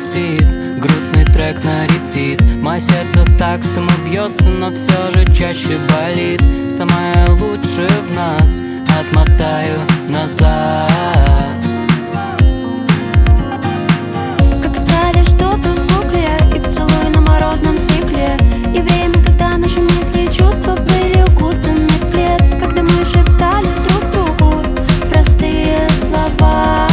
спит. Грустный трек на репит. Мое сердце в такт ему бьется, но все же чаще болит. Самое лучшее в нас отмотаю назад. Как искали что-то в гугле и поцелуй на морозном стекле. И время, когда наши мысли и чувства были укутаны в плед. Когда мы шептали друг другу простые слова.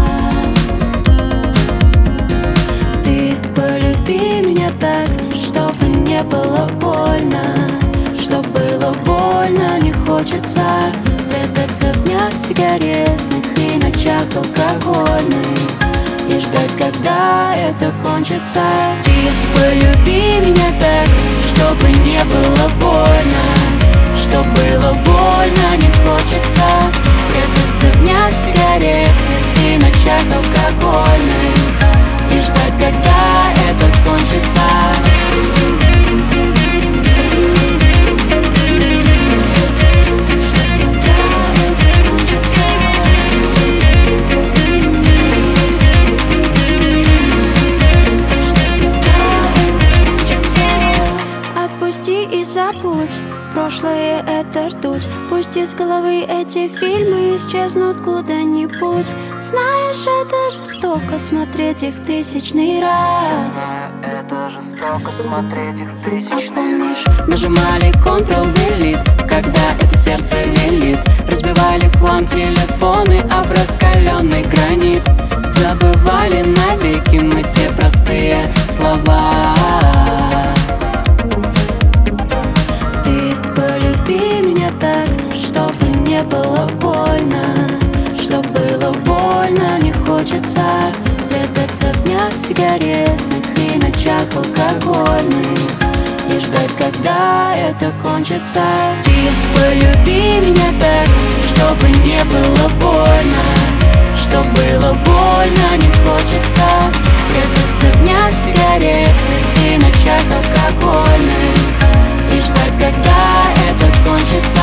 Ты полюби меня так, чтобы не было больно. Что было больно, не хочется прятаться в днях сигаретных и ночах алкогольных и ждать, когда это кончится. Ты полюби меня так, чтобы не было больно. Что было больно, не хочется прятаться в днях сигаретных и ночах алкогольных и ждать, когда это кончится. Отпусти и забудь, прошлое это ртуть. Пусть из головы эти фильмы исчезнут куда-нибудь. Знаешь, это жестоко смотреть их тысячный раз. Это жестоко смотреть их в тысячный. Помнишь, нажимали Ctrl-Delete, когда это сердце велит. Разбивали в хлам телефоны об раскаленный гранит. Забывали навеки мы те простые слова. ты полюби меня так, чтобы не было больно. Что было больно, не хочется прятаться в днях сигаретных и ночах алкогольных и ждать, когда это кончится. Ты полюби меня так, чтобы не было больно. Что было больно, не хочется прятаться в днях сигаретных и ночах алкогольных и ждать, когда это кончится.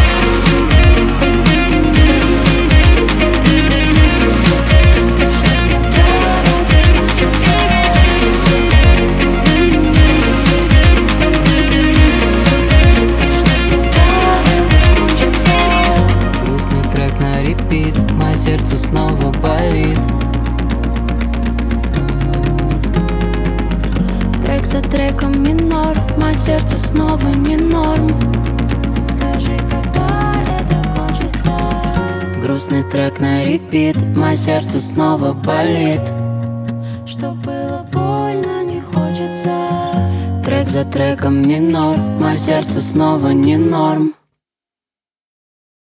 На репит, мое сердце снова болит. Трек за треком минор, мое сердце снова не норм. Скажи, когда это кончится. Грустный трек на репит, мое сердце снова болит. Что было больно, не хочется. Трек за треком минор, мое сердце снова не норм.